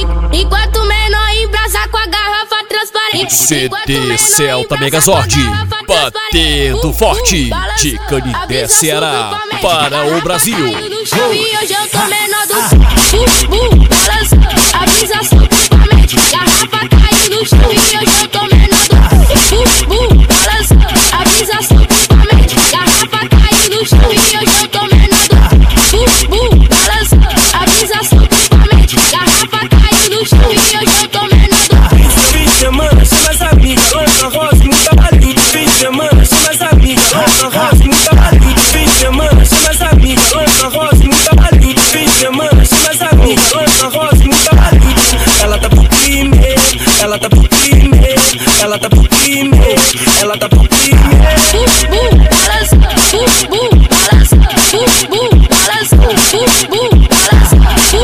Enquanto menor embrasa com a garrafa transparente. CD Celta Megazord, batendo forte, de Canindé, Ceará, para o Brasil. E hoje eu tô menor do balança, a brisa solta com a mente, garrafa caindo no chão. E hoje eu tô menor do balança, a brisa solta com a mente, garrafa caindo no chão. E hoje eu tô menor do balança, a brisa solta com a mente, garrafa caindo no chão. E hoje eu tô menor do fim de semana, chama as amigas, lança rosa, muita balinha. Fim de semana, chama as amigas, lança rosa, muita balinha. Fim de semana, chama as amigas, lança rosa, muita balinha. Fim de semana, chama as amigas, lança rosa, muita balinha. Ela tá pro crime, ela tá pro crime, ela tá pro crime, ela tá pro crime. Balança, balança, balança, balança,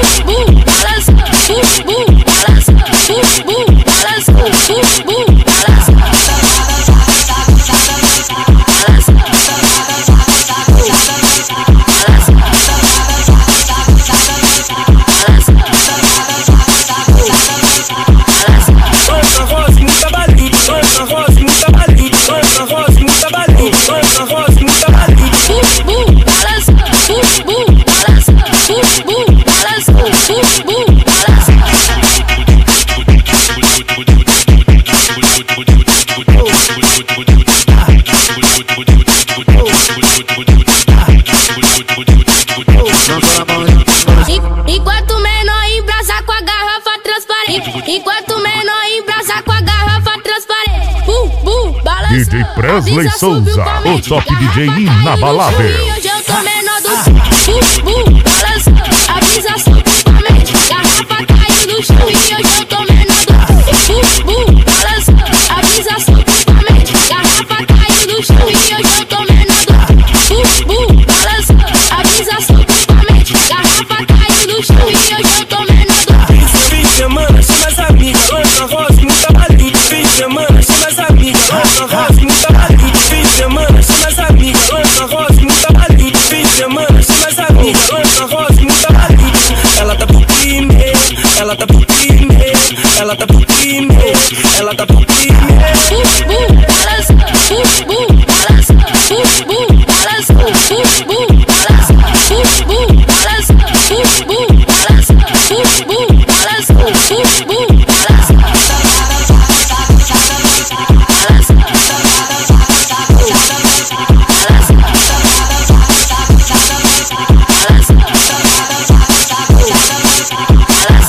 enquanto menor embrasa com a garrafa transparente. Enquanto menor embrasa com a garrafa transparente. Balança, DJ Presley Souza, o top DJ inabalável. E hoje eu tô menor do balança, a brisa solta com a mente, garrafa caindo no chão. E hoje eu tô menor do balança, a brisa solta com a mente, garrafa caindo no chão. E hoje eu tô menor do balança, a brisa solta com a mente, garrafa caindo no chão. E hoje eu tô menor do fim de semana, chama as amigas, lança rosa, muita balinha. Fim de semana, chama as amigas, lança rosa, muita balinha. Fim de semana, chama as amigas, lança rosa, muita balinha. Fim de semana, chama as amigas, lança rosa, muita balinha. Ela tá pro crime, ela tá pro crime, ela tá pro crime, ela tá pro crime. balança,